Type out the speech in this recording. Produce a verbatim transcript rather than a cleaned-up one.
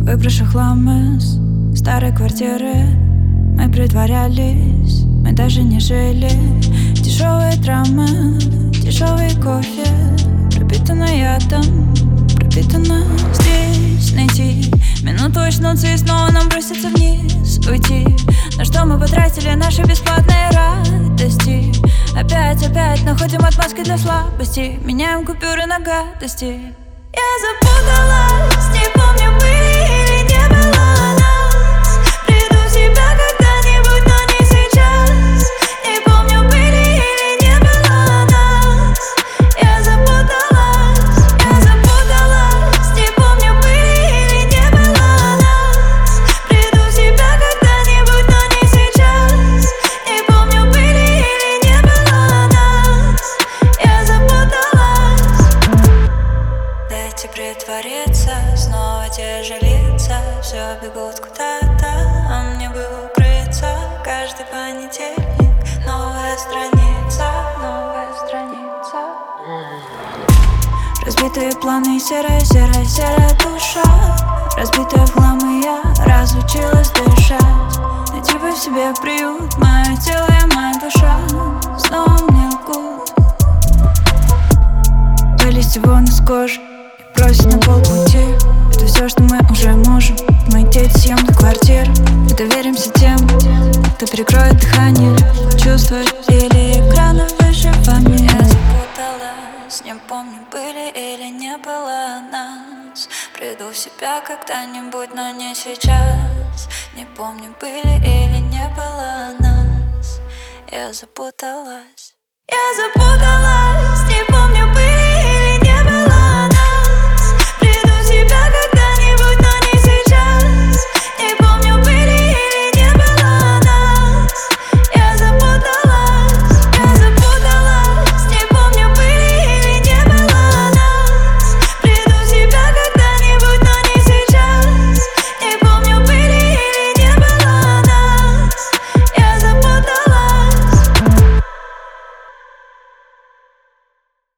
Выброшу хлам из старой квартиры. Мы притворялись, мы даже не жили. Дешевые драмы, дешевый кофе, пропитано ядом, пропитано. Здесь найти минуту очнуться и снова нам броситься вниз, уйти. На что мы потратили наши бесплатные радости? Опять, опять находим отмазки для слабости, меняем купюры на гадости. Я запуталась, не помню, были или не было нас. Приду в себя когда-нибудь, но не сейчас. Не помню, были или не было нас. Я запуталась, я запуталась. Не помню, были или не было нас. Приду в себя когда-нибудь, но не сейчас. Не помню, были или не было нас. Я запуталась. Дайте притвориться, снова те же лица. Все бегут куда-то, а мне бы укрыться. Каждый понедельник новая страница, новая страница. Разбитые планы, серая, серая, серая душа. Разбитая в хлам, и я разучилась дышать. Найти бы в себе приют, мое тело и моя душа снова мне лгут. Вылезти вон из кожи, бросить на полпути. Это все, что мы уже можем. Мы дети съемной квартиры. Мы доверимся тем, кто перекроет дыхание, чувствует или экрана выживания. Я запуталась, не помню, были или не было нас. Приду в себя когда-нибудь, но не сейчас. Не помню, были или не было нас. Я запуталась. Я запуталась, не помню.